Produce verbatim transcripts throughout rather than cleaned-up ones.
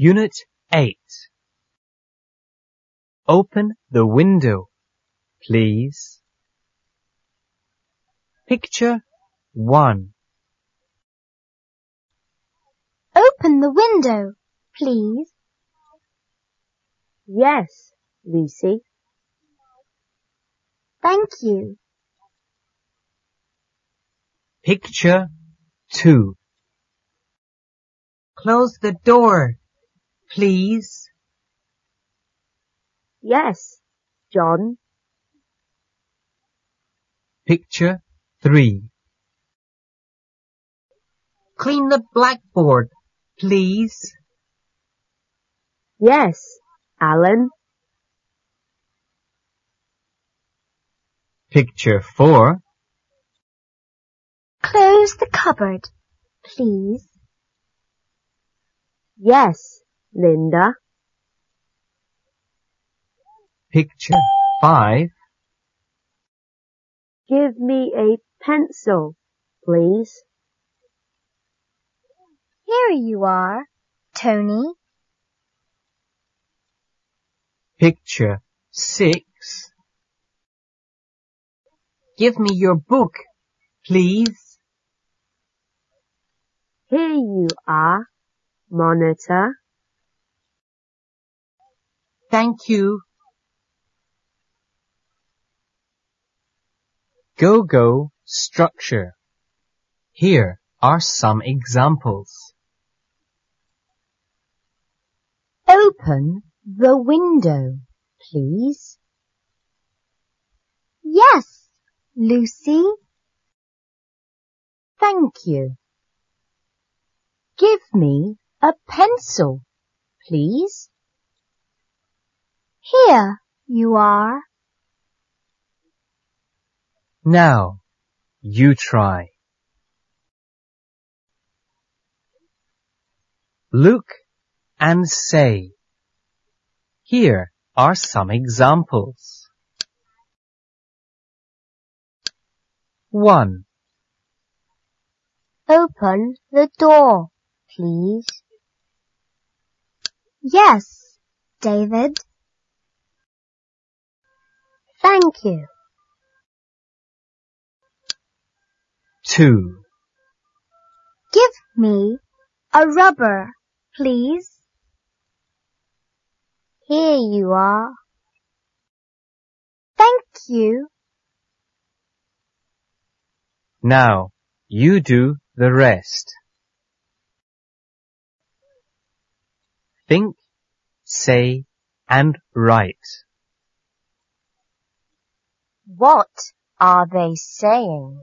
Unit eight. Open the window, please. Picture one. Open the window, please. Yes, Lucy. Thank you. Picture two. Close the door, please. Yes, John. Picture three. Clean the blackboard, please. Yes, Alan. Picture four. Close the cupboard, please. Yes, Linda. Picture five. Give me a pencil, please. Here you are, Tony. Picture six. Give me your book, please. Here you are, Monitor. Thank you. Go-go structure. Here are some examples. Open the window, please. Yes, Lucy. Thank you. Give me a pencil, please. Here you are. Now, you try. Look and say. Here are some examples. One. Open the door, please. Yes, David. Thank you. Two. Give me a rubber, please. Here you are. Thank you. Now, you do the rest. Think, say, and write. What are they saying?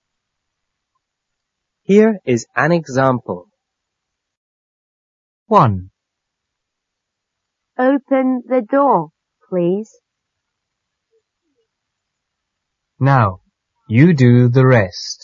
Here is an example. One. Open the door, please. Now, you do the rest.